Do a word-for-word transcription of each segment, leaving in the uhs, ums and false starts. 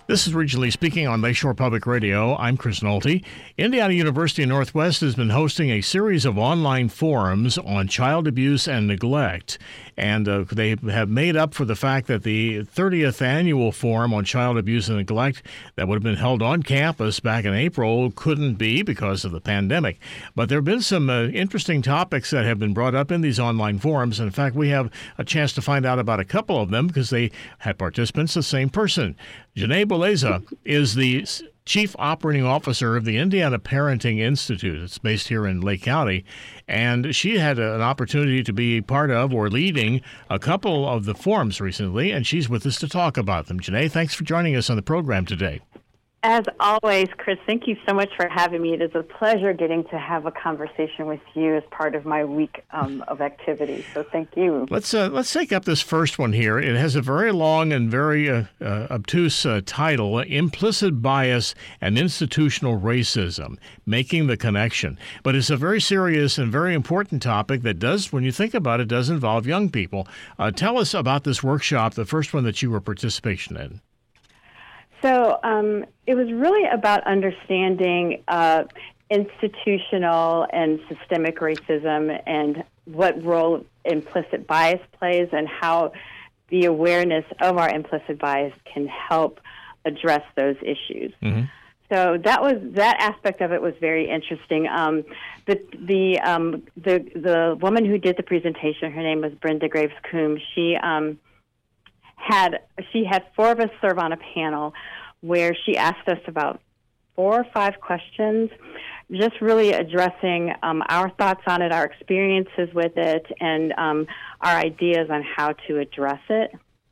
This is Regionally Speaking on Lakeshore Public Radio. I'm Chris Nolte. Indiana University Northwest has been hosting a series of online forums on child abuse and neglect. And uh, they have made up for the fact that the thirtieth annual forum on child abuse and neglect that would have been held on campus back in April couldn't be because of the pandemic. But there have been some uh, interesting topics that have been brought up in these online forums. In fact, we have a chance to find out about a couple of them because they had participants, the same person. Janae Beleza is the Chief Operating Officer of the Indiana Parenting Institute. It's based here in Lake County, and she had an opportunity to be part of or leading a couple of the forums recently, and she's with us to talk about them. Janae, thanks for joining us on the program today. As always, Chris, thank you so much for having me. It is a pleasure getting to have a conversation with you as part of my week um, of activity. So thank you. Let's uh, let's take up this first one here. It has a very long and very uh, uh, obtuse uh, title, Implicit Bias and Institutional Racism, Making the Connection. But it's a very serious and very important topic that does, when you think about it, does involve young people. Uh, tell us about this workshop, the first one that you were participation in. So um, it was really about understanding uh, institutional and systemic racism and what role implicit bias plays and how the awareness of our implicit bias can help address those issues. Mm-hmm. So that was that aspect of it was very interesting. Um, the the um, the the woman who did the presentation, her name was Brenda Graves Coombs. She um, had she had four of us serve on a panel where she asked us about four or five questions, just really addressing um, our thoughts on it, our experiences with it, and um, our ideas on how to address it.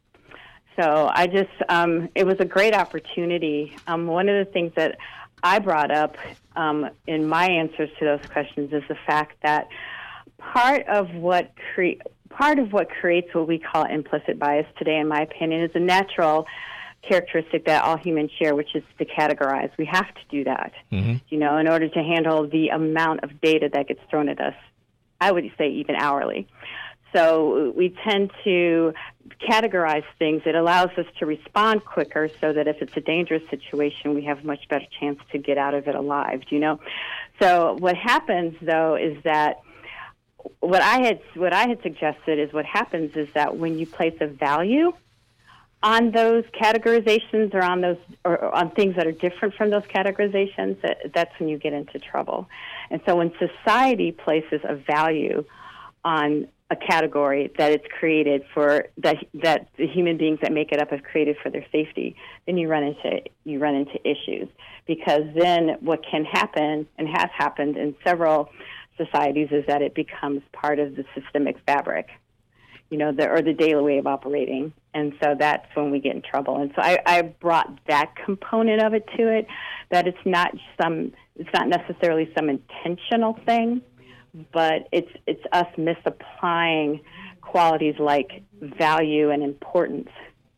So I just, um, it was a great opportunity. Um, one of the things that I brought up um, in my answers to those questions is the fact that part of what cre- part of what creates what we call implicit bias today, in my opinion, is a natural characteristic that all humans share, which is to categorize. We have to do that, mm-hmm. you know, in order to handle the amount of data that gets thrown at us, I would say even hourly. So we tend to categorize things. It allows us to respond quicker so that if it's a dangerous situation, we have a much better chance to get out of it alive, you know. So what happens, though, is that what I had what I had suggested is what happens is that when you place a value on those categorizations or on those or on things that are different from those categorizations, that, that's when you get into trouble. And so when society places a value on a category that it's created for that that the human beings that make it up have created for their safety, then you run into you run into issues, because then what can happen and has happened in several societies is that it becomes part of the systemic fabric, you know, the, or the daily way of operating. And so that's when we get in trouble. And so I, I brought that component of it to it, that it's not some, it's not necessarily some intentional thing, but it's it's us misapplying qualities like value and importance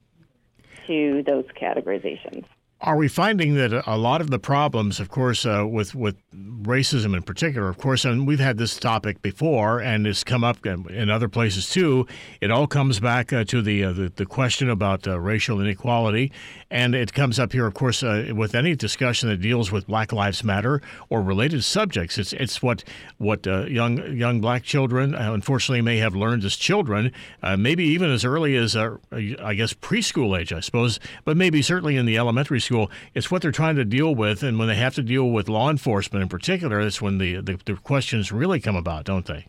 to those categorizations. Are we finding that a lot of the problems, of course, uh, with with racism in particular, of course, and we've had this topic before, and it's come up in other places too. It all comes back uh, to the, uh, the the question about uh, racial inequality, and it comes up here, of course, uh, with any discussion that deals with Black Lives Matter or related subjects. It's it's what what uh, young young black children, uh, unfortunately, may have learned as children, uh, maybe even as early as uh, I guess preschool age, I suppose, but maybe certainly in the elementary school. It's what they're trying to deal with, and when they have to deal with law enforcement in particular, that's when the, the, the questions really come about, don't they?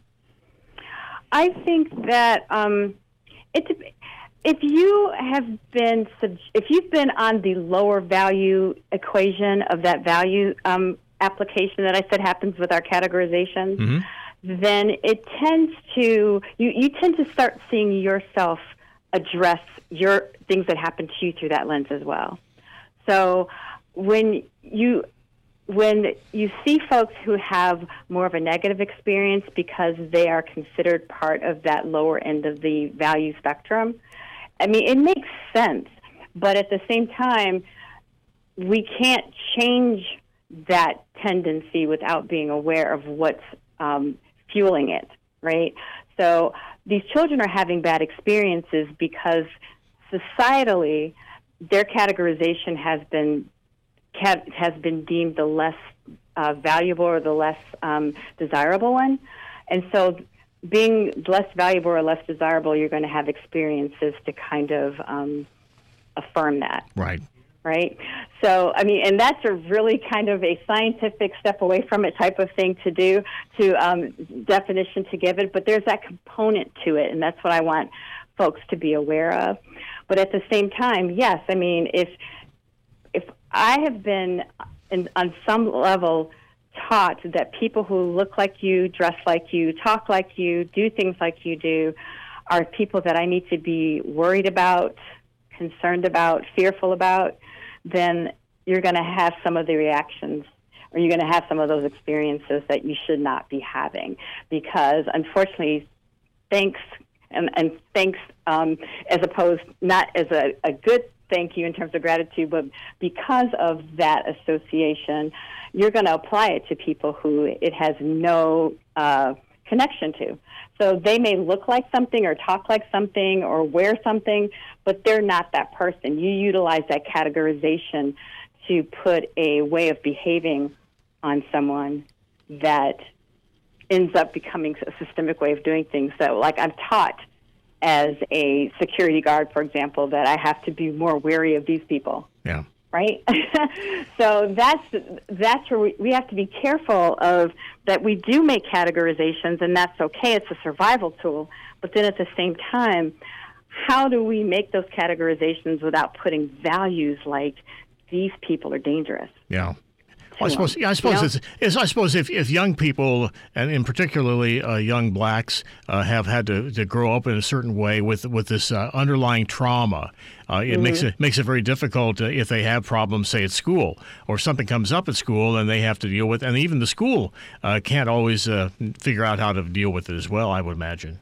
I think that um, it, if you have been if you've been on the lower value equation of that value um, application that I said happens with our categorization, mm-hmm. then it tends to you, you tend to start seeing yourself address your things that happen to you through that lens as well. So when you when you see folks who have more of a negative experience because they are considered part of that lower end of the value spectrum, I mean, it makes sense. But at the same time, we can't change that tendency without being aware of what's um, fueling it, right? So these children are having bad experiences because societally their categorization has been has been deemed the less uh, valuable or the less um, desirable one. And so being less valuable or less desirable, you're going to have experiences to kind of um, affirm that. Right. Right? So, I mean, and that's a really kind of a scientific step away from it type of thing to do, to um, definition to give it, but there's that component to it, and that's what I want folks to be aware of. But at the same time, yes, I mean, if if I have been in, on some level taught that people who look like you, dress like you, talk like you, do things like you do, are people that I need to be worried about, concerned about, fearful about, then you're going to have some of the reactions, or you're going to have some of those experiences that you should not be having. Because unfortunately, thanks, and, and thanks um, as opposed, not as a, a good thank you in terms of gratitude, but because of that association, you're going to apply it to people who it has no uh, connection to. So they may look like something or talk like something or wear something, but they're not that person. You utilize that categorization to put a way of behaving on someone that ends up becoming a systemic way of doing things. So, like, I'm taught as a security guard, for example, that I have to be more wary of these people. Yeah. Right? So that's that's where we, we have to be careful of that we do make categorizations, and that's okay. It's a survival tool. But then at the same time, how do we make those categorizations without putting values like these people are dangerous? Yeah. Well, I suppose, yeah, I suppose you know? it's, it's. I suppose if, if young people, and in particularly uh, young blacks, uh, have had to, to grow up in a certain way with with this uh, underlying trauma, uh, it mm-hmm. makes it makes it very difficult uh, if they have problems, say at school, or something comes up at school, and they have to deal with, and even the school uh, can't always uh, figure out how to deal with it as well, I would imagine.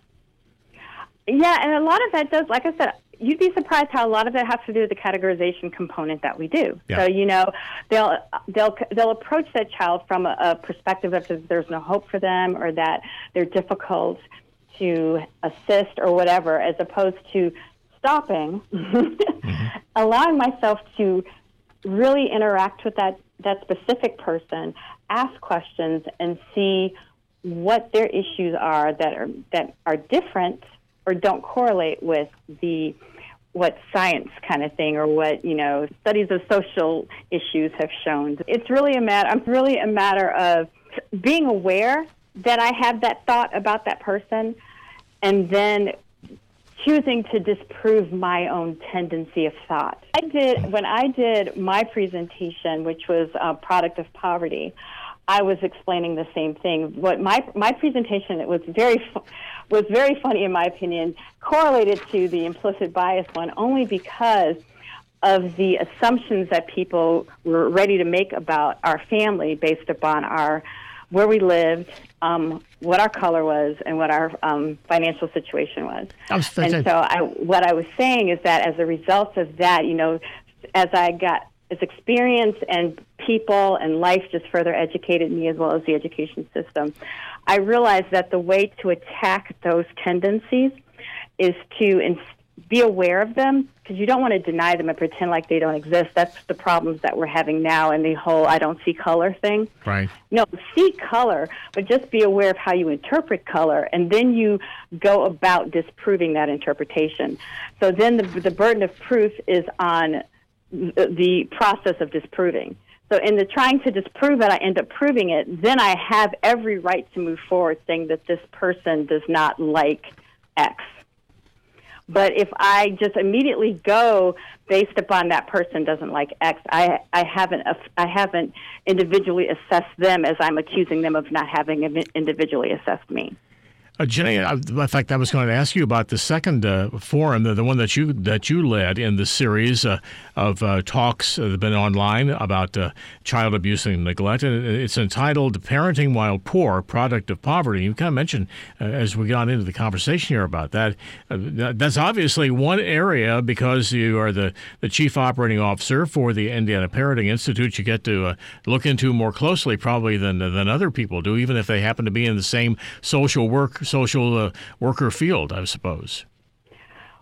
Yeah, and a lot of that does, like I said, you'd be surprised how a lot of it has to do with the categorization component that we do. Yeah. So, you know, they'll they'll they'll approach that child from a, a perspective of there's no hope for them, or that they're difficult to assist or whatever, as opposed to stopping, mm-hmm. allowing myself to really interact with that, that specific person, ask questions, and see what their issues are that are that are different or don't correlate with the what science kind of thing, or what, you know, studies of social issues have shown. It's really a matter, I'm really a matter of being aware that I have that thought about that person, and then choosing to disprove my own tendency of thought. I did, when I did my presentation, which was a product of poverty, I was explaining the same thing. What my my presentation, it was very was very funny in my opinion, correlated to the implicit bias one, only because of the assumptions that people were ready to make about our family based upon our where we lived, um, what our color was, and what our um, financial situation was. was and so, I, what I was saying is that as a result of that, you know, as I got as experience and people and life just further educated me, as well as the education system, I realized that the way to attack those tendencies is to in- be aware of them, because you don't want to deny them and pretend like they don't exist. That's the problems that we're having now in the whole I don't see color thing. Right. No, see color, but just be aware of how you interpret color, and then you go about disproving that interpretation. So then the, the burden of proof is on the process of disproving. So in the trying to disprove it, I end up proving it. Then I have every right to move forward saying that this person does not like X. But if I just immediately go based upon that person doesn't like X, I, I haven't I haven't individually assessed them as I'm accusing them of not having individually assessed me. Uh, Jenny, I, in fact, I was going to ask you about the second uh, forum, the, the one that you that you led in the series uh, of uh, talks that have been online about uh, child abuse and neglect. And it's entitled "Parenting While Poor: Product of Poverty." You kind of mentioned uh, as we got into the conversation here about that. Uh, that's obviously one area, because you are the, the chief operating officer for the Indiana Parenting Institute. You get to uh, look into more closely, probably than than other people do, even if they happen to be in the same social work. social uh, worker field, I suppose.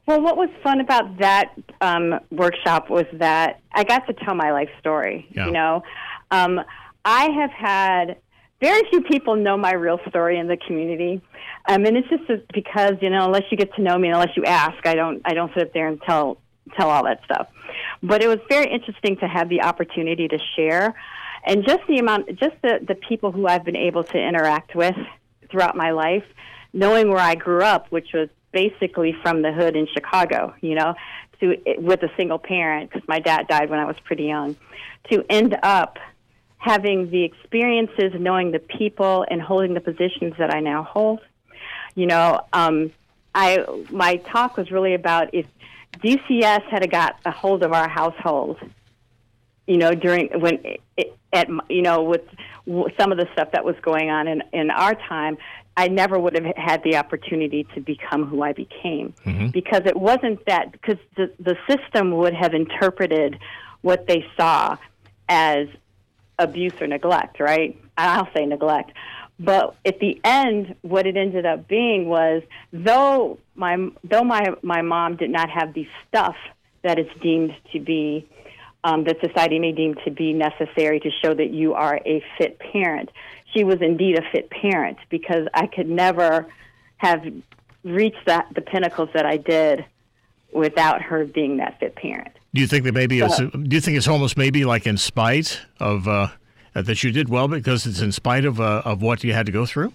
Well, what was fun about that um, workshop was that I got to tell my life story. Yeah. You know, um, I have had very few people know my real story in the community, um, and it's just because you know, unless you get to know me, unless you ask, I don't, I don't sit up there and tell tell all that stuff. But it was very interesting to have the opportunity to share, and just the amount, just the the people who I've been able to interact with throughout my life, knowing where I grew up, which was basically from the hood in Chicago, you know, to with a single parent because my dad died when I was pretty young, to end up having the experiences, knowing the people, and holding the positions that I now hold. You know, um, I my talk was really about if D C S had got a hold of our household, you know, during when it, at you know with some of the stuff that was going on in in our time. I never would have had the opportunity to become who I became mm-hmm. because it wasn't that, because the, the system would have interpreted what they saw as abuse or neglect, right? I'll say neglect. But at the end, what it ended up being was, though my though my, my mom did not have the stuff that is deemed to be, um, that society may deem to be necessary to show that you are a fit parent, she was indeed a fit parent because I could never have reached that, the pinnacles that I did without her being that fit parent. Do you think that maybe so, it's, do you think it's almost maybe like in spite of uh, that you did well because it's in spite of uh, of what you had to go through?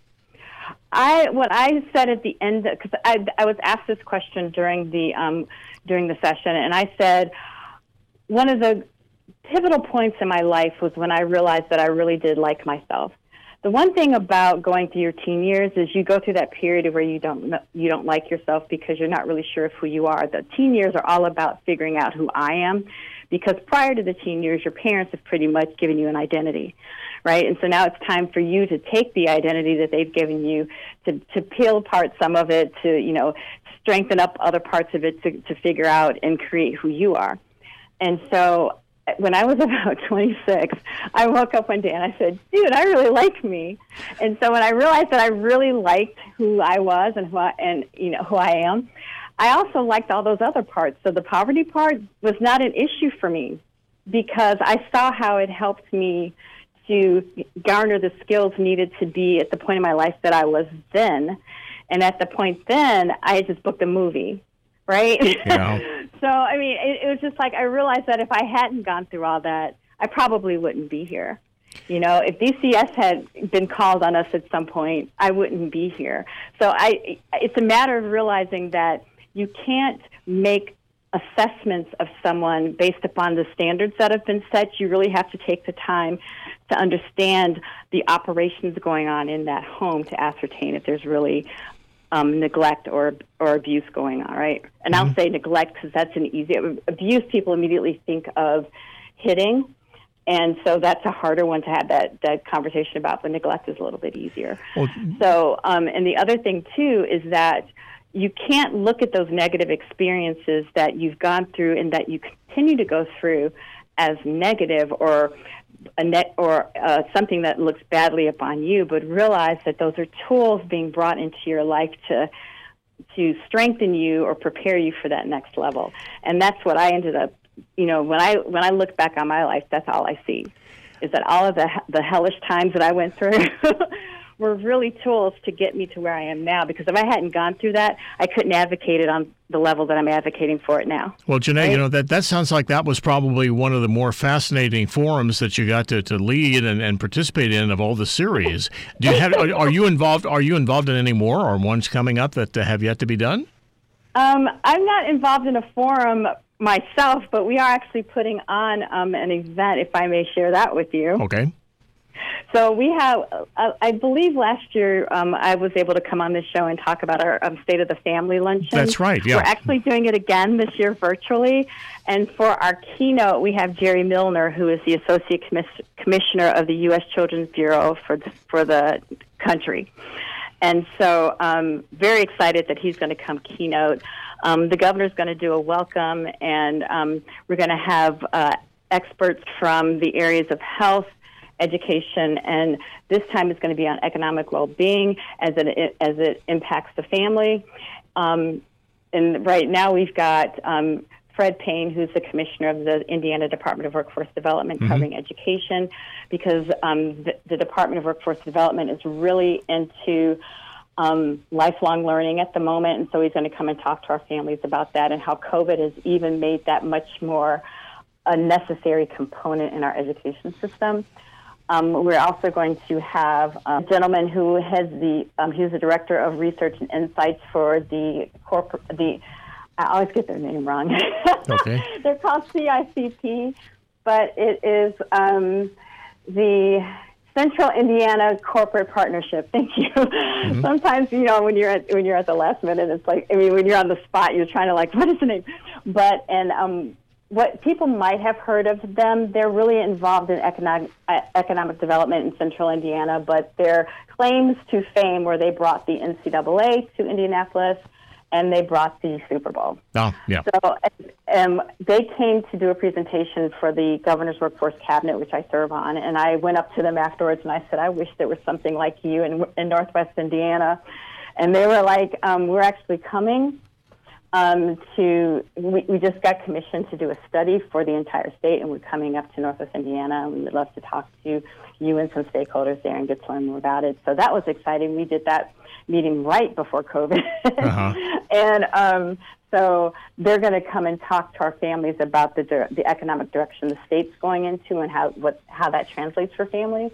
I what I said at the end, because I I was asked this question during the um, during the session, and I said one of the pivotal points in my life was when I realized that I really did like myself. The one thing about going through your teen years is you go through that period where you don't you don't like yourself because you're not really sure of who you are. The teen years are all about figuring out who I am, because prior to the teen years, your parents have pretty much given you an identity, right? And so now it's time for you to take the identity that they've given you, to, to peel apart some of it, to, you know, strengthen up other parts of it to, to figure out and create who you are. And so when I was about twenty-six, I woke up one day and I said, dude, I really like me. And so when I realized that I really liked who I was and who I, and you know who I am, I also liked all those other parts. So the poverty part was not an issue for me because I saw how it helped me to garner the skills needed to be at the point in my life that I was then. And at the point then, I had just booked a movie, right? Yeah. So, I mean, it, it was just like I realized that if I hadn't gone through all that, I probably wouldn't be here. You know, if D C S had been called on us at some point, I wouldn't be here. So I, it's a matter of realizing that you can't make assessments of someone based upon the standards that have been set. You really have to take the time to understand the operations going on in that home to ascertain if there's really Um, neglect or or abuse going on, right? And mm-hmm. I'll say neglect because that's an easy abuse. People immediately think of hitting, and so that's a harder one to have that, that conversation about. But neglect is a little bit easier. Well, so, um, and the other thing too is that you can't look at those negative experiences that you've gone through and that you continue to go through as negative or a net or uh, something that looks badly upon you, but realize that those are tools being brought into your life to to strengthen you or prepare you for that next level. And that's what I ended up, you know, when I when I look back on my life, that's all I see, is that all of the the hellish times that I went through were really tools to get me to where I am now. Because if I hadn't gone through that, I couldn't advocate it on the level that I'm advocating for it now. Well, Janae, right? you know, that, that sounds like that was probably one of the more fascinating forums that you got to, to lead and, and participate in of all the series. Do you have, are, are you involved? Are you involved in any more, or ones coming up that uh, have yet to be done? Um, I'm not involved in a forum myself, but we are actually putting on um, an event, if I may share that with you. Okay. So we have, uh, I believe last year um, I was able to come on this show and talk about our um, State of the Family Luncheon. That's right, yeah. We're actually doing it again this year virtually. And for our keynote, we have Jerry Milner, who is the Associate Commis- Commissioner of the U S Children's Bureau for the, for the country. And so um very excited that he's going to come keynote. Um, the governor's going to do a welcome, and um, we're going to have uh, experts from the areas of health, education, and this time it's going to be on economic well-being as it as it impacts the family. Um, and right now we've got um, Fred Payne, who's the commissioner of the Indiana Department of Workforce Development, mm-hmm. covering education, because um, the, the Department of Workforce Development is really into um, lifelong learning at the moment, and so he's going to come and talk to our families about that and how COVID has even made that much more a necessary component in our education system. Um, we're also going to have a gentleman who has the, um, he's the Director of Research and Insights for the corporate, the, I always get their name wrong. Okay. They're called C I C P, but it is um, the Central Indiana Corporate Partnership. Thank you. Mm-hmm. Sometimes, you know, when you're at when you're at the last minute, it's like, I mean, when you're on the spot, you're trying to like, what is the name? But and um, what people might have heard of them, they're really involved in economic uh, economic development in Central Indiana. But their claims to fame were they brought the N C double A to Indianapolis, and they brought the Super Bowl. Oh, yeah. So um, they came to do a presentation for the Governor's Workforce Cabinet, which I serve on, and I went up to them afterwards and I said, I wish there was something like you in, in Northwest Indiana. And they were like, um, we're actually coming um, to, we, we just got commissioned to do a study for the entire state, and we're coming up to Northwest Indiana, and we would love to talk to you and some stakeholders there and get to learn more about it. So that was exciting. We did that meeting right before COVID. Uh-huh. And um, so they're going to come and talk to our families about the the economic direction the state's going into and how what how that translates for families,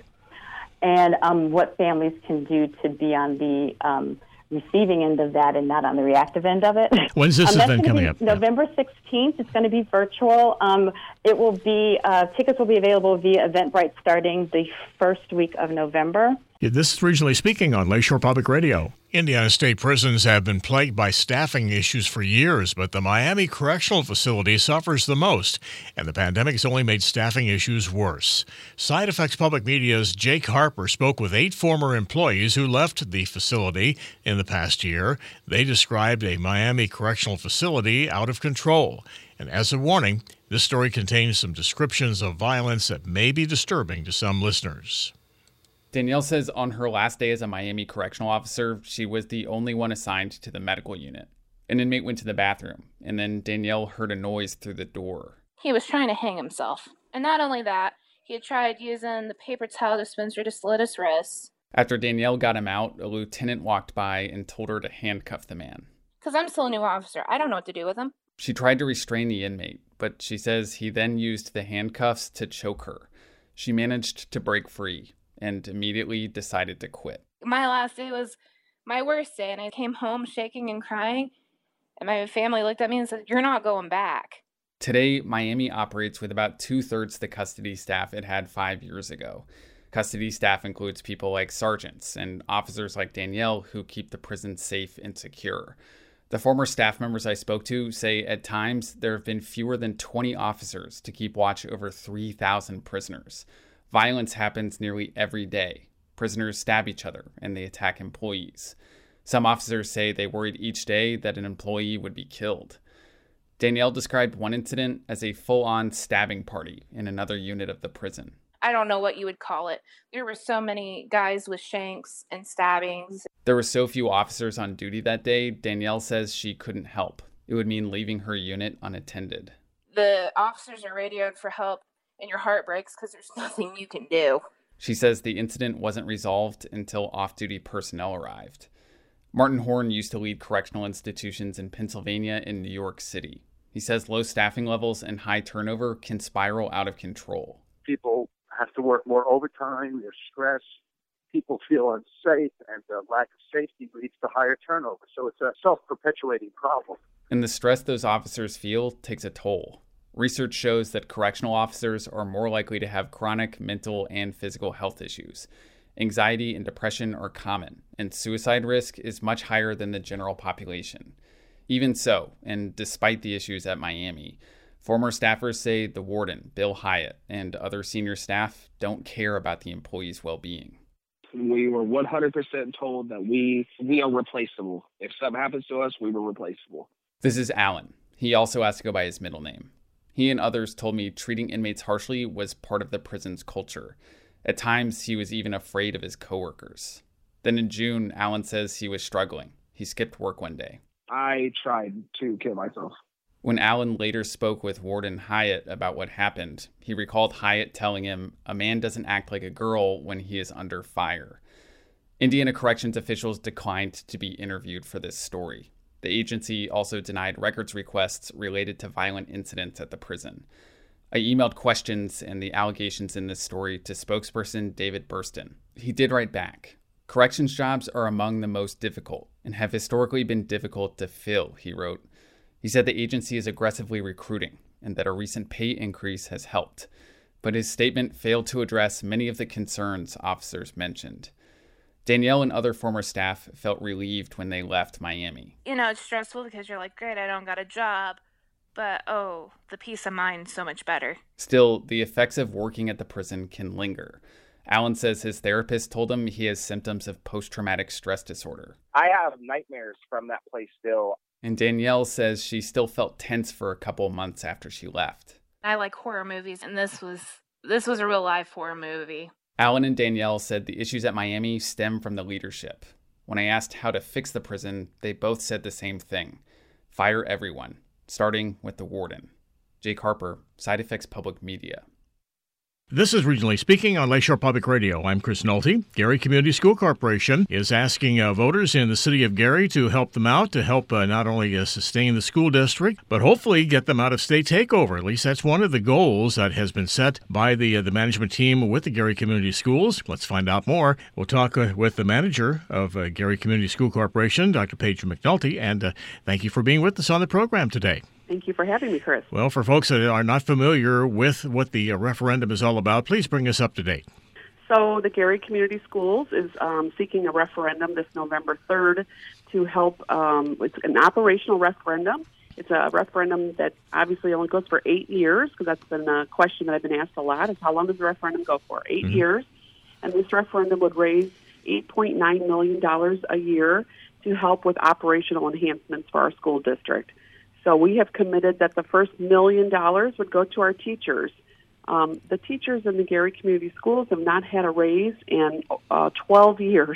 and um, what families can do to be on the um, receiving end of that and not on the reactive end of it. When's this um, event coming up? November sixteenth. It's going to be virtual. Um, it will be uh, tickets will be available via Eventbrite starting the first week of November. Yeah, this is Regionally Speaking on Lakeshore Public Radio. Indiana state prisons have been plagued by staffing issues for years, but the Miami Correctional Facility suffers the most, and the pandemic has only made staffing issues worse. Side Effects Public Media's Jake Harper spoke with eight former employees who left the facility in the past year. They described a Miami Correctional Facility out of control. And as a warning, this story contains some descriptions of violence that may be disturbing to some listeners. Danielle says on her last day as a Miami correctional officer, she was the only one assigned to the medical unit. An inmate went to the bathroom, and then Danielle heard a noise through the door. He was trying to hang himself. And not only that, he had tried using the paper towel dispenser to slit his wrists. After Danielle got him out, a lieutenant walked by and told her to handcuff the man. Because I'm still a new officer. I don't know what to do with him. She tried to restrain the inmate, but she says he then used the handcuffs to choke her. She managed to break free and immediately decided to quit. My last day was my worst day, and I came home shaking and crying, and my family looked at me and said, "You're not going back." Today, Miami operates with about two-thirds the custody staff it had five years ago. Custody staff includes people like sergeants and officers like Danielle who keep the prison safe and secure. The former staff members I spoke to say at times there have been fewer than twenty officers to keep watch over three thousand prisoners. Violence happens nearly every day. Prisoners stab each other and they attack employees. Some officers say they worried each day that an employee would be killed. Danielle described one incident as a full-on stabbing party in another unit of the prison. I don't know what you would call it. There were so many guys with shanks and stabbings. There were so few officers on duty that day, Danielle says she couldn't help. It would mean leaving her unit unattended. The officers are radioed for help, and your heart breaks because there's nothing you can do. She says the incident wasn't resolved until off-duty personnel arrived. Martin Horn used to lead correctional institutions in Pennsylvania and New York City. He says low staffing levels and high turnover can spiral out of control. People have to work more overtime, there's stress, people feel unsafe, and the lack of safety leads to higher turnover. So it's a self-perpetuating problem. And the stress those officers feel takes a toll. Research shows that correctional officers are more likely to have chronic mental and physical health issues. Anxiety and depression are common, and suicide risk is much higher than the general population. Even so, and despite the issues at Miami, former staffers say the warden, Bill Hyatt, and other senior staff don't care about the employees' well-being. We were one hundred percent told that we we are replaceable. If something happens to us, we were replaceable. This is Alan. He also has to go by his middle name. He and others told me treating inmates harshly was part of the prison's culture. At times, he was even afraid of his coworkers. Then in June, Alan says he was struggling. He skipped work one day. I tried to kill myself. When Alan later spoke with Warden Hyatt about what happened, he recalled Hyatt telling him a man doesn't act like a girl when he is under fire. Indiana corrections officials declined to be interviewed for this story. The agency also denied records requests related to violent incidents at the prison. I emailed questions and the allegations in this story to spokesperson David Burston. He did write back. Corrections jobs are among the most difficult and have historically been difficult to fill, he wrote. He said the agency is aggressively recruiting and that a recent pay increase has helped. But his statement failed to address many of the concerns officers mentioned. Danielle and other former staff felt relieved when they left Miami. You know, it's stressful because you're like, great, I don't got a job. But, oh, the peace of mind's so much better. Still, the effects of working at the prison can linger. Alan says his therapist told him he has symptoms of post-traumatic stress disorder. I have nightmares from that place still. And Danielle says she still felt tense for a couple months after she left. I like horror movies, and this was this was a real life horror movie. Alan and Danielle said the issues at Miami stem from the leadership. When I asked how to fix the prison, they both said the same thing. Fire everyone, starting with the warden. Jake Harper, Side Effects Public Media. This is Regionally Speaking on Lakeshore Public Radio. I'm Chris Nolte. Gary Community School Corporation is asking uh, voters in the city of Gary to help them out, to help uh, not only uh, sustain the school district, but hopefully get them out of state takeover. At least that's one of the goals that has been set by the uh, the management team with the Gary Community Schools. Let's find out more. We'll talk uh, with the manager of uh, Gary Community School Corporation, Doctor Paige McNulty, and uh, thank you for being with us on the program today. Thank you for having me, Chris. Well, for folks that are not familiar with what the uh, referendum is all about, please bring us up to date. So the Gary Community Schools is um, seeking a referendum this November third to help. Um, it's an operational referendum. It's a referendum that obviously only goes for eight years, because that's been a question that I've been asked a lot, is how long does the referendum go for? Eight mm-hmm. years. And this referendum would raise eight point nine million dollars a year to help with operational enhancements for our school district. So we have committed that the first million dollars would go to our teachers. Um, the teachers in the Gary Community Schools have not had a raise in uh, twelve years.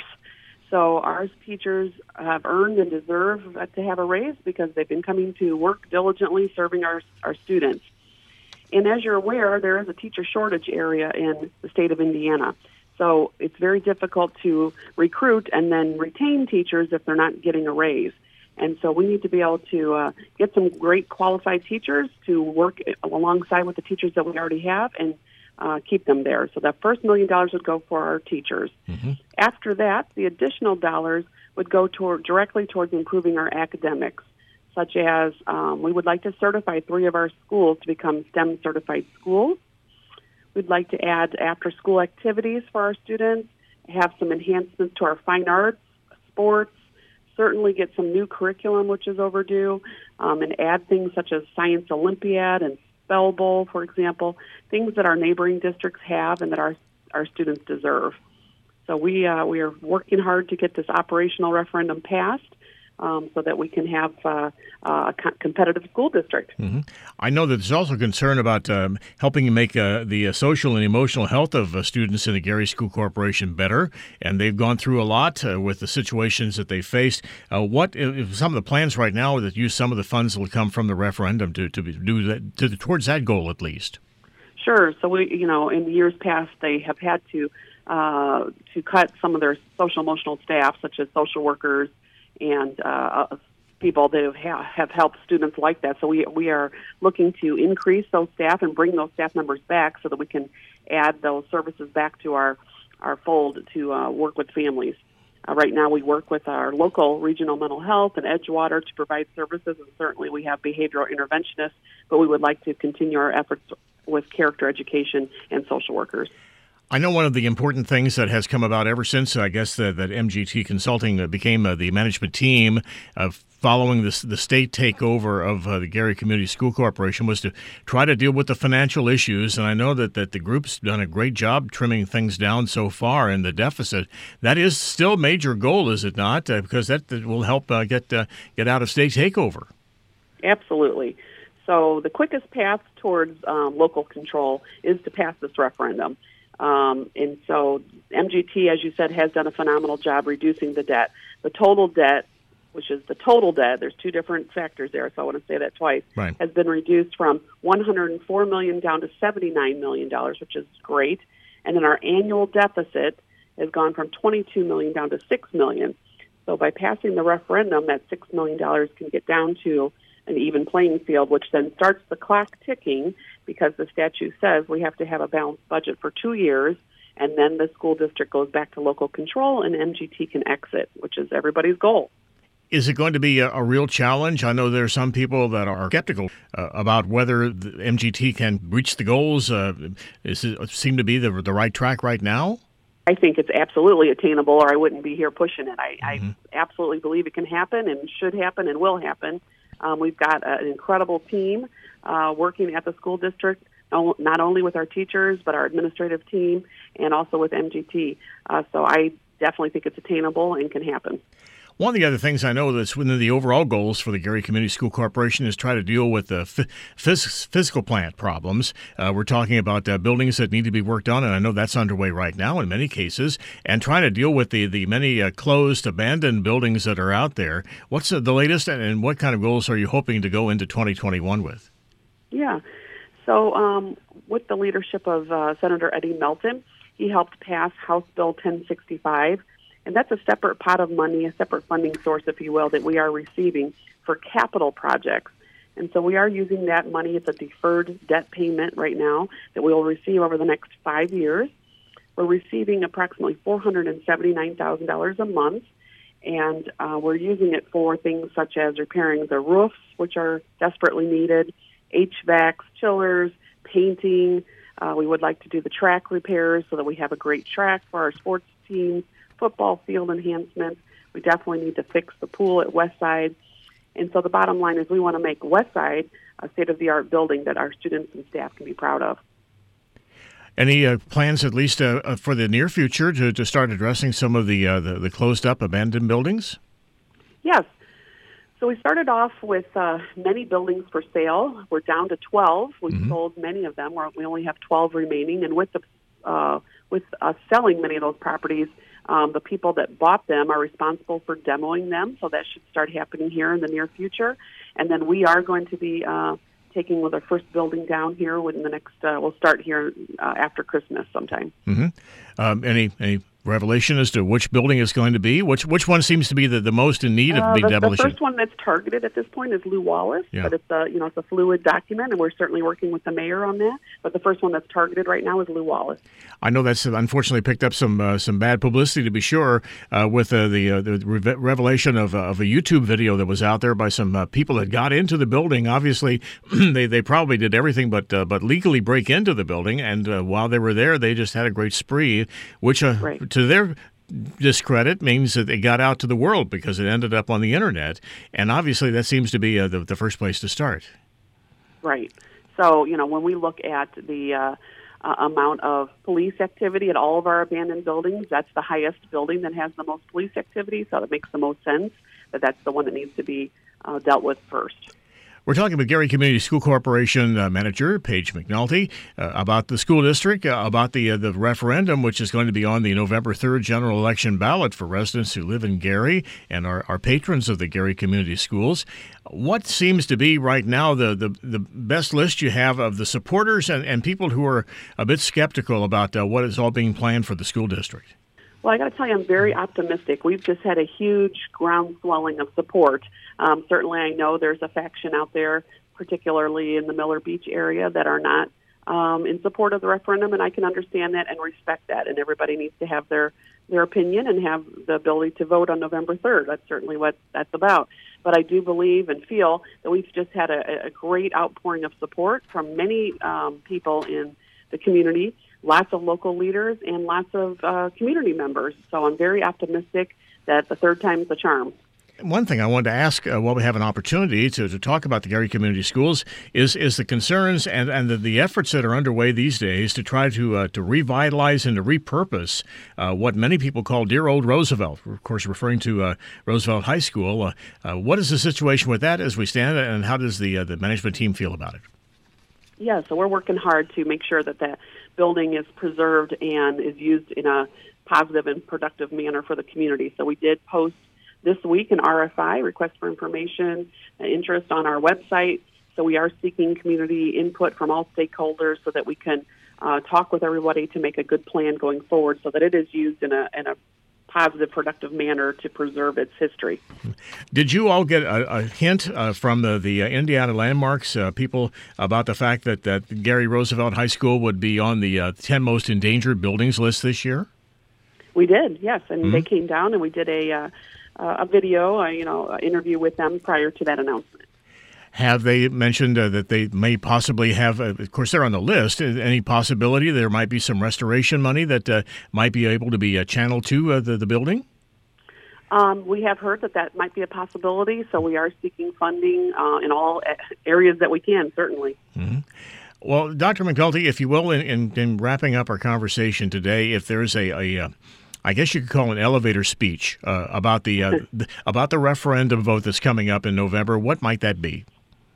So our teachers have earned and deserve to have a raise because they've been coming to work diligently serving our, our students. And as you're aware, there is a teacher shortage area in the state of Indiana. So it's very difficult to recruit and then retain teachers if they're not getting a raise. And so we need to be able to uh, get some great qualified teachers to work alongside with the teachers that we already have and uh, keep them there. So that first million dollars would go for our teachers. Mm-hmm. After that, the additional dollars would go toward, directly towards improving our academics, such as um, we would like to certify three of our schools to become STEM certified schools. We'd like to add after-school activities for our students, have some enhancements to our fine arts, sports, certainly get some new curriculum, which is overdue, um, and add things such as Science Olympiad and Spell Bowl, for example, things that our neighboring districts have and that our our students deserve. So we uh, we are working hard to get this operational referendum passed um, so that we can have uh, a competitive school district. Mm-hmm. I know that there's also concern about um, helping make uh, the uh, social and emotional health of uh, students in the Gary School Corporation better, and they've gone through a lot uh, with the situations that they faced. Uh, what if some of the plans right now that use some of the funds that will come from the referendum to, to do that to, towards that goal at least? Sure. So we, you know, in years past, they have had to uh, to cut some of their social emotional staff, such as social workers and uh, people that have, have helped students like that. So we we are looking to increase those staff and bring those staff members back so that we can add those services back to our, our fold to uh, work with families. Uh, right now we work with our local regional mental health and Edgewater to provide services, and certainly we have behavioral interventionists, but we would like to continue our efforts with character education and social workers. I know one of the important things that has come about ever since, I guess, uh, that M G T Consulting became uh, the management team uh, following this, the state takeover of uh, the Gary Community School Corporation was to try to deal with the financial issues. And I know that, that the group's done a great job trimming things down so far in the deficit. That is still a major goal, is it not? Uh, because that, that will help uh, get uh, get out of state takeover. Absolutely. So the quickest path towards um, local control is to pass this referendum. Um, and so M G T, as you said, has done a phenomenal job reducing the debt. The total debt which is the total debt, there's two different factors there, so I want to say that twice, right. has been reduced from one hundred four million dollars down to seventy-nine million dollars, which is great. And then our annual deficit has gone from twenty-two million dollars down to six million dollars. So by passing the referendum, that six million dollars can get down to an even playing field, which then starts the clock ticking because the statute says we have to have a balanced budget for two years, and then the school district goes back to local control and M G T can exit, which is everybody's goal. Is it going to be a, a real challenge? I know there are some people that are skeptical uh, about whether the M G T can reach the goals. Uh, does it seem to be the, the right track right now? I think it's absolutely attainable, or I wouldn't be here pushing it. I, Mm-hmm. I absolutely believe it can happen and should happen and will happen. Um, we've got a, an incredible team uh, working at the school district, not only with our teachers, but our administrative team and also with M G T. Uh, so I definitely think it's attainable and can happen. One of the other things I know that's within the overall goals for the Gary Community School Corporation is try to deal with the phys- physical plant problems. Uh, we're talking about uh, buildings that need to be worked on, and I know that's underway right now in many cases, and trying to deal with the, the many uh, closed, abandoned buildings that are out there. What's uh, the latest, and, and what kind of goals are you hoping to go into twenty twenty-one with? Yeah. So um, with the leadership of uh, Senator Eddie Melton, he helped pass House Bill ten sixty-five, and that's a separate pot of money, a separate funding source, if you will, that we are receiving for capital projects. And so we are using that money. It's a deferred debt payment right now that we will receive over the next five years. We're receiving approximately four hundred seventy-nine thousand dollars a month, and uh, we're using it for things such as repairing the roofs, which are desperately needed, H V A Cs, chillers, painting. Uh, we would like to do the track repairs so that we have a great track for our sports teams, football field enhancements. We definitely need to fix the pool at Westside. And so the bottom line is we want to make Westside a state-of-the-art building that our students and staff can be proud of. Any uh, plans, at least uh, for the near future, to, to start addressing some of the, uh, the the closed-up, abandoned buildings? Yes. So we started off with uh, many buildings for sale. We're down to twelve. We've mm-hmm. sold many of them. We're, we only have twelve remaining. And with the uh, with us selling many of those properties, um, the people that bought them are responsible for demoing them. So that should start happening here in the near future. And then we are going to be uh, taking with our first building down here within the next. Uh, we'll start here uh, after Christmas sometime. Mm-hmm. Um, any any. revelation as to which building is going to be? Which which one seems to be the, the most in need of uh, being the, demolition? The first one that's targeted at this point is Lou Wallace, yeah. but it's a you know it's a fluid document, and we're certainly working with the mayor on that. But the first one that's targeted right now is Lou Wallace. I know that's unfortunately picked up some uh, some bad publicity, to be sure, uh, with uh, the uh, the re- revelation of uh, of a YouTube video that was out there by some uh, people that got into the building. Obviously, they they probably did everything but uh, but legally break into the building, and uh, while they were there, they just had a great spree, which uh, right. to their discredit means that they got out to the world because it ended up on the internet, and obviously that seems to be uh, the, the first place to start. Right. So, you know, when we look at the uh, uh, amount of police activity at all of our abandoned buildings, that's the highest building that has the most police activity, so it makes the most sense that that's the one that needs to be uh, dealt with first. We're talking with Gary Community School Corporation uh, Manager Paige McNulty uh, about the school district, uh, about the uh, the referendum, which is going to be on the November third general election ballot for residents who live in Gary and are, are patrons of the Gary Community Schools. What seems to be right now the, the, the best list you have of the supporters and, and people who are a bit skeptical about uh, what is all being planned for the school district? Well, I got to tell you, I'm very optimistic. We've just had a huge groundswelling of support. Um, certainly, I know there's a faction out there, particularly in the Miller Beach area, that are not um, in support of the referendum, and I can understand that and respect that. And everybody needs to have their, their opinion and have the ability to vote on November third. That's certainly what that's about. But I do believe and feel that we've just had a, a great outpouring of support from many um, people in the community, lots of local leaders, and lots of uh, community members. So I'm very optimistic that the third time's the charm. One thing I wanted to ask uh, while we have an opportunity to, to talk about the Gary Community Schools is is the concerns and, and the, the efforts that are underway these days to try to uh, to revitalize and to repurpose uh, what many people call dear old Roosevelt, of course referring to uh, Roosevelt High School. Uh, uh, what is the situation with that as we stand, and how does the uh, the management team feel about it? Yeah, so we're working hard to make sure that that building is preserved and is used in a positive and productive manner for the community. So we did post this week an R F I, request for information, uh, interest on our website. So we are seeking community input from all stakeholders so that we can uh, talk with everybody to make a good plan going forward so that it is used in a, in a positive, productive manner to preserve its history. Did you all get a, a hint uh, from the, the uh, Indiana Landmarks uh, people about the fact that, that Gary Roosevelt High School would be on the uh, ten most endangered buildings list this year? We did, yes, and Mm-hmm. they came down and we did a uh, a video, uh, you know, interview with them prior to that announcement. Have they mentioned uh, that they may possibly have, uh, of course, they're on the list, uh, any possibility there might be some restoration money that uh, might be able to be uh, channeled to uh, the, the building? Um, we have heard that that might be a possibility, so we are seeking funding uh, in all areas that we can, certainly. Mm-hmm. Well, Doctor McNulty, if you will, in, in, in wrapping up our conversation today, if there's a, a uh, I guess you could call it an elevator speech uh, about the, uh, the about the referendum vote that's coming up in November, what might that be?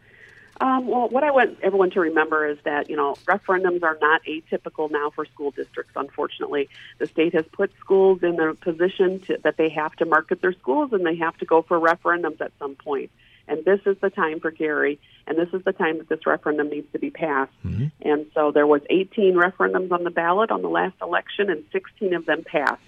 Um, well, what I want everyone to remember is that, you know, referendums are not atypical now for school districts, unfortunately. The state has put schools in a position to, that they have to market their schools and they have to go for referendums at some point. And this is the time for Gary, and this is the time that this referendum needs to be passed. Mm-hmm. And so there was eighteen referendums on the ballot on the last election, and sixteen of them passed.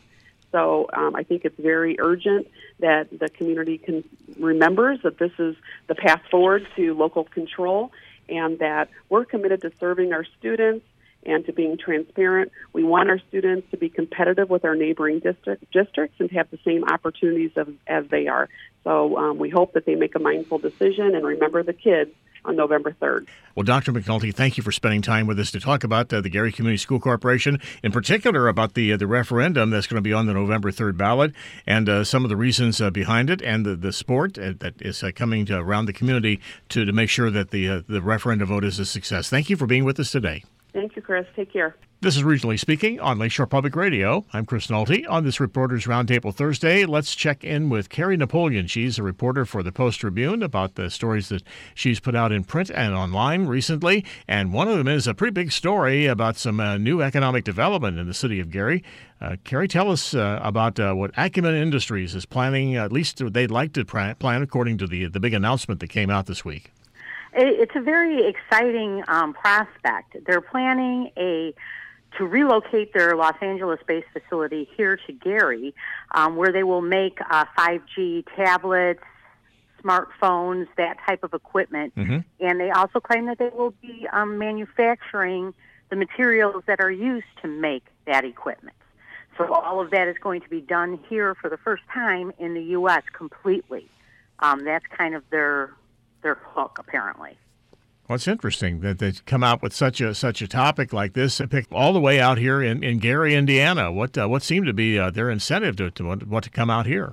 So um, I think it's very urgent that the community can remembers that this is the path forward to local control and that we're committed to serving our students and to being transparent. We want our students to be competitive with our neighboring district, districts and to have the same opportunities as, as they are. So um, we hope that they make a mindful decision and remember the kids on November third. Well, Doctor McNulty, thank you for spending time with us to talk about uh, the Gary Community School Corporation, in particular about the uh, the referendum that's going to be on the November third ballot and uh, some of the reasons uh, behind it and the, the support uh, that is uh, coming to, around the community to, to make sure that the, uh, the referendum vote is a success. Thank you for being with us today. Thank you, Chris. Take care. This is Regionally Speaking on Lakeshore Public Radio. I'm Chris Nolte. On this Reporters Roundtable Thursday, let's check in with Carrie Napoleon. She's a reporter for the Post-Tribune about the stories that she's put out in print and online recently. And one of them is a pretty big story about some uh, new economic development in the city of Gary. Uh, Carrie, tell us uh, about uh, what Acumen Industries is planning, at least they'd like to plan, according to the, the big announcement that came out this week. It's a very exciting um, prospect. They're planning a to relocate their Los Angeles-based facility here to Gary, um, where they will make uh, five G tablets, smartphones, that type of equipment. Mm-hmm. And they also claim that they will be um, manufacturing the materials that are used to make that equipment. So all of that is going to be done here for the first time in the U S completely. Um, that's kind of their their hook, apparently. Well, it's interesting that they come out with such a such a topic like this and pick all the way out here in, in Gary, Indiana. What uh, what seemed to be uh, their incentive to, to what to come out here?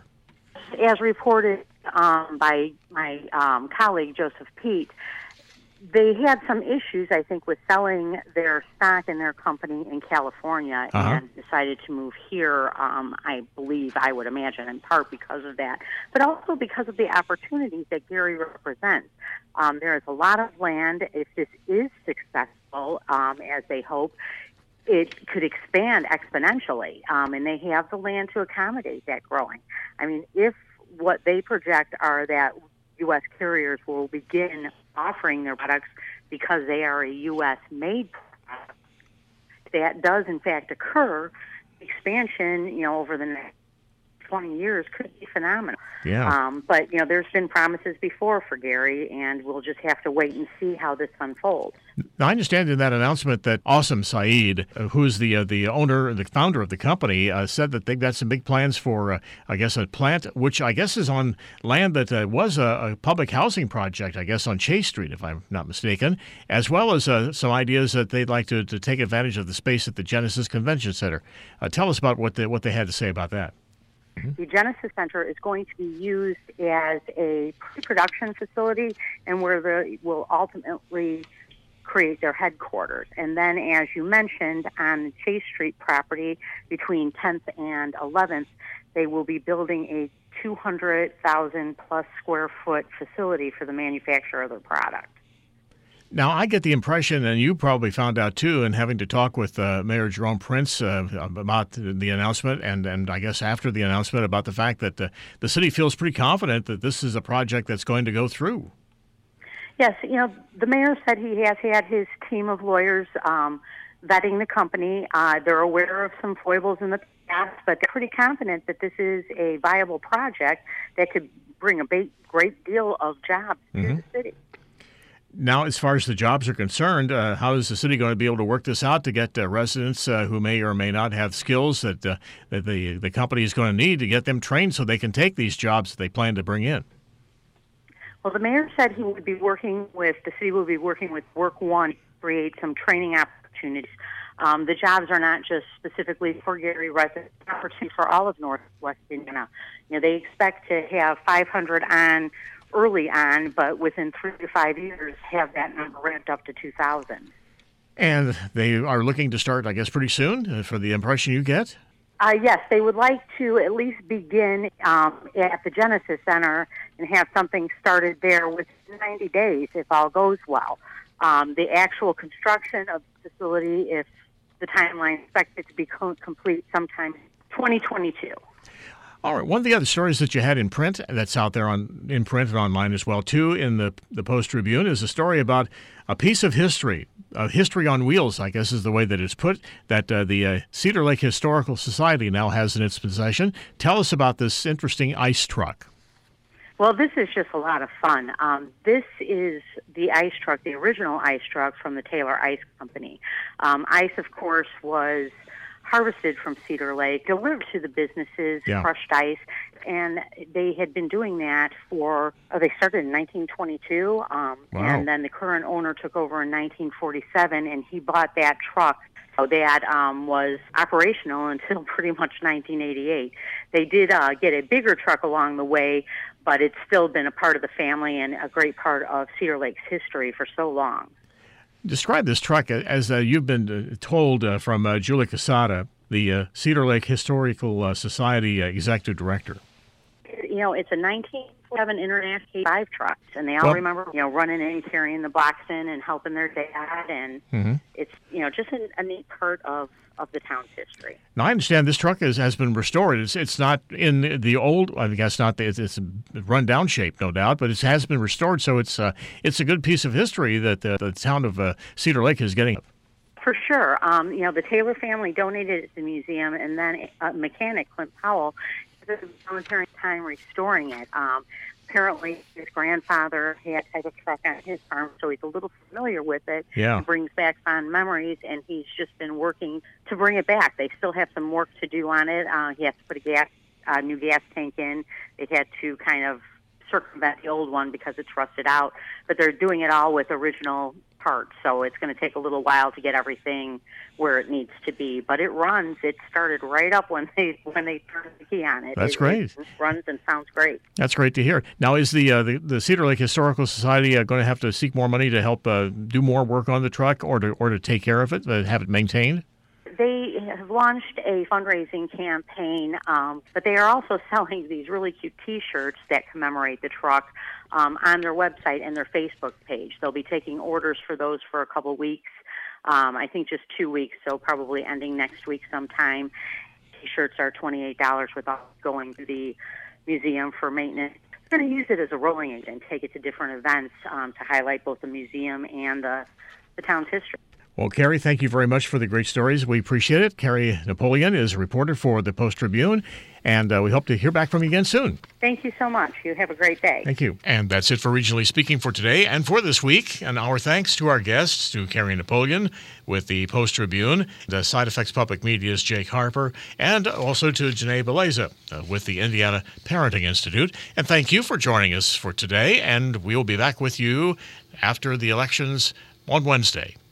As reported um, by my um, colleague Joseph Pete, they had some issues, I think, with selling their stock in their company in California uh-huh. and decided to move here, um, I believe, I would imagine, in part because of that, but also because of the opportunities that Gary represents. Um, there is a lot of land. If this is successful, um, as they hope, it could expand exponentially, um, and they have the land to accommodate that growing. I mean, if what they project are that U S carriers will begin offering their products because they are a U S-made product, that does in fact occur, expansion, you know, over the next twenty years could be phenomenal. Yeah. Um, but, you know, there's been promises before for Gary, and we'll just have to wait and see how this unfolds. Now, I understand in that announcement that Awesome Saeed, uh, who's the uh, the owner, the founder of the company, uh, said that they've got some big plans for, uh, I guess, a plant, which I guess is on land that uh, was a, a public housing project, I guess, on Chase Street, if I'm not mistaken, as well as uh, some ideas that they'd like to, to take advantage of the space at the Genesis Convention Center. Uh, tell us about what they, what they had to say about that. The Genesis Center is going to be used as a pre-production facility and where they will ultimately create their headquarters. And then, as you mentioned, on the Chase Street property between tenth and eleventh, they will be building a two hundred thousand plus square foot facility for the manufacture of their product. Now, I get the impression, and you probably found out too, in having to talk with uh, Mayor Jerome Prince uh, about the announcement, and, and I guess after the announcement, about the fact that uh, the city feels pretty confident that this is a project that's going to go through. Yes, you know, the mayor said he has had his team of lawyers um, vetting the company. Uh, they're aware of some foibles in the past, but they're pretty confident that this is a viable project that could bring a ba- great deal of jobs mm-hmm. to the city. Now, as far as the jobs are concerned, uh, how is the city going to be able to work this out to get uh, residents uh, who may or may not have skills that, uh, that the, the company is going to need to get them trained so they can take these jobs that they plan to bring in? Well, the mayor said he would be working with, the city will be working with Work One to create some training opportunities. Um, the jobs are not just specifically for Gary residents, opportunity for all of Northwest Indiana. You know, they expect to have five hundred on early on, but within three to five years, have that number ramped up to two thousand. And they are looking to start, I guess, pretty soon, uh, for the impression you get? Uh, yes, they would like to at least begin um, at the Genesis Center and have something started there within ninety days, if all goes well. Um, the actual construction of the facility, if the timeline is expected to be co- complete sometime twenty twenty-two. All right. One of the other stories that you had in print that's out there on in print and online as well, too, in the the Post-Tribune, is a story about a piece of history, uh, history on wheels, I guess is the way that it's put, that uh, the uh, Cedar Lake Historical Society now has in its possession. Tell us about this interesting ice truck. Well, this is just a lot of fun. Um, this is the ice truck, the original ice truck from the Taylor Ice Company. Um, ice, of course, was harvested from Cedar Lake, delivered to the businesses, yeah. crushed ice, and they had been doing that for, oh, they started in nineteen twenty-two, um, wow. and then the current owner took over in nineteen forty-seven, and he bought that truck. So that um, was operational until pretty much nineteen eighty-eight. They did uh, get a bigger truck along the way, but it's still been a part of the family and a great part of Cedar Lake's history for so long. Describe this truck as uh, you've been told uh, from uh, Julie Casada, the uh, Cedar Lake Historical uh, Society uh, Executive Director. You know, it's a nineteen forty-seven International five trucks, and they all well, remember, you know, running in, carrying the box in, and helping their dad, and mm-hmm. it's, you know, just a, a neat part of, of the town's history. Now, I understand this truck is, has been restored. It's it's not in the old, I guess not, it's, it's a run-down shape, no doubt, but it has been restored, so it's uh, it's a good piece of history that the, the town of uh, Cedar Lake is getting. For sure. Um, you know, the Taylor family donated it to the museum, and then a mechanic, Clint Powell, did a volunteering time restoring it. Um, apparently, his grandfather had a type of truck on his farm, so he's a little familiar with it. Yeah. It brings back fond memories, and he's just been working to bring it back. They still have some work to do on it. Uh, he has to put a gas, uh, new gas tank in. They had to kind of circumvent the old one because it's rusted out, but they're doing it all with original parts, so it's going to take a little while to get everything where it needs to be. But it runs. It started right up when they when they turned the key on it. That's it, great. It runs and sounds great. That's great to hear. Now, is the uh, the, the Cedar Lake Historical Society uh, going to have to seek more money to help uh, do more work on the truck, or to or to take care of it, uh, have it maintained? They have launched a fundraising campaign, um, but they are also selling these really cute T-shirts that commemorate the truck um, on their website and their Facebook page. They'll be taking orders for those for a couple weeks, um, I think just two weeks, so probably ending next week sometime. T-shirts are twenty-eight dollars without going to the museum for maintenance. We're going to use it as a rolling agent, take it to different events um, to highlight both the museum and the, the town's history. Well, Carrie, thank you very much for the great stories. We appreciate it. Carrie Napoleon is a reporter for the Post-Tribune, and uh, we hope to hear back from you again soon. Thank you so much. You have a great day. Thank you. And that's it for Regionally Speaking for today and for this week. And our thanks to our guests, to Carrie Napoleon with the Post-Tribune, the Side Effects Public Media's Jake Harper, and also to Janae Beleza uh, with the Indiana Parenting Institute. And thank you for joining us for today, and we'll be back with you after the elections on Wednesday.